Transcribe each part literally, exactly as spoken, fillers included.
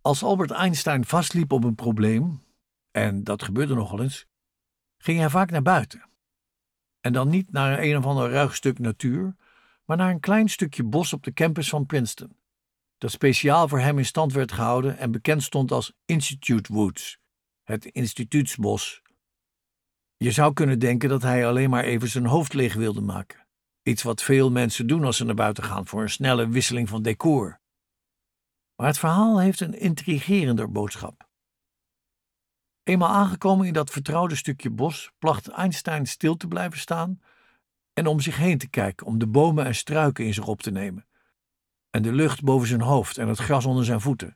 Als Albert Einstein vastliep op een probleem, en dat gebeurde nogal eens, ging hij vaak naar buiten. En dan niet naar een of ander ruig stuk natuur, maar naar een klein stukje bos op de campus van Princeton, dat speciaal voor hem in stand werd gehouden en bekend stond als Institute Woods, het instituutsbos. Je zou kunnen denken dat hij alleen maar even zijn hoofd leeg wilde maken. Iets wat veel mensen doen als ze naar buiten gaan voor een snelle wisseling van decor. Maar het verhaal heeft een intrigerender boodschap. Eenmaal aangekomen in dat vertrouwde stukje bos, placht Einstein stil te blijven staan en om zich heen te kijken om de bomen en struiken in zich op te nemen, en de lucht boven zijn hoofd en het gras onder zijn voeten.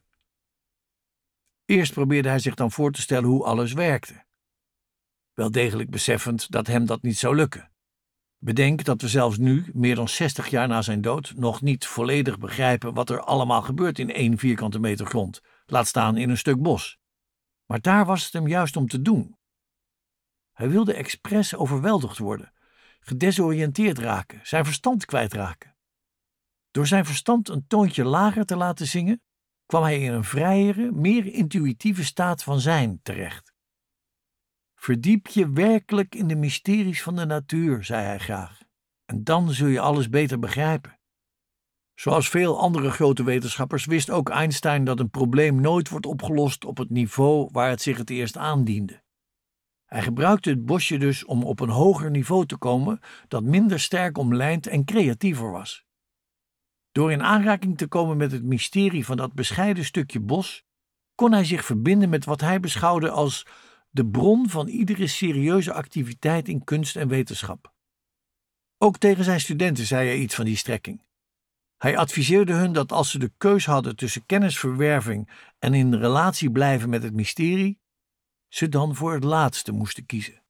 Eerst probeerde hij zich dan voor te stellen hoe alles werkte, wel degelijk beseffend dat hem dat niet zou lukken. Bedenk dat we zelfs nu, meer dan zestig jaar na zijn dood, nog niet volledig begrijpen wat er allemaal gebeurt in één vierkante meter grond, laat staan in een stuk bos. Maar daar was het hem juist om te doen. Hij wilde expres overweldigd worden, gedesoriënteerd raken, zijn verstand kwijtraken. Door zijn verstand een toontje lager te laten zingen, kwam hij in een vrijere, meer intuïtieve staat van zijn terecht. Verdiep je werkelijk in de mysteries van de natuur, zei hij graag, en dan zul je alles beter begrijpen. Zoals veel andere grote wetenschappers wist ook Einstein dat een probleem nooit wordt opgelost op het niveau waar het zich het eerst aandiende. Hij gebruikte het bosje dus om op een hoger niveau te komen dat minder sterk omlijnd en creatiever was. Door in aanraking te komen met het mysterie van dat bescheiden stukje bos, kon hij zich verbinden met wat hij beschouwde als de bron van iedere serieuze activiteit in kunst en wetenschap. Ook tegen zijn studenten zei hij iets van die strekking. Hij adviseerde hun dat als ze de keus hadden tussen kennisverwerving en in relatie blijven met het mysterie, ze dan voor het laatste moesten kiezen.